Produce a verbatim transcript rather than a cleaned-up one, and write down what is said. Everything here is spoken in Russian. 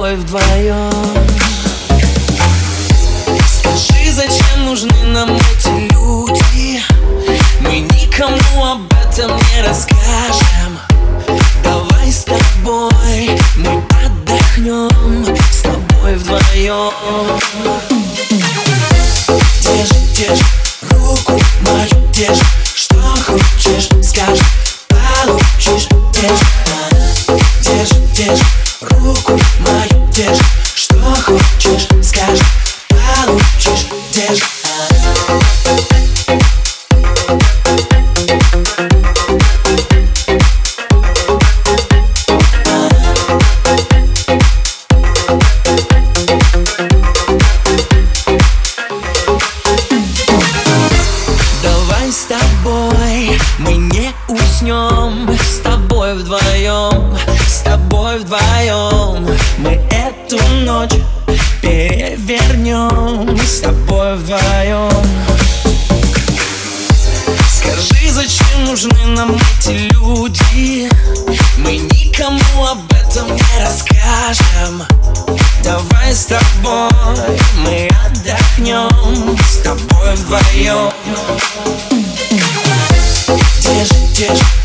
тобой вдвоем. Скажи, зачем нужны нам эти люди? Мы никому об этом не расскажем. Давай с тобой мы отдохнем, с тобой вдвоем. Держи, держи руку мою, держи. Что хочешь, скажи, получишь. Держи, держи, держи руку мою, держи. Что хочешь, скажи, получишь. Держи. Давай с тобой мы не уснем, с тобой вдвоем, с тобой вдвоем. Мы эту ночь перевернем, с тобой вдвоем. Скажи, зачем нужны нам эти люди? Мы никому об этом не расскажем. Давай с тобой мы отдохнем, с тобой вдвоем. Держи, держи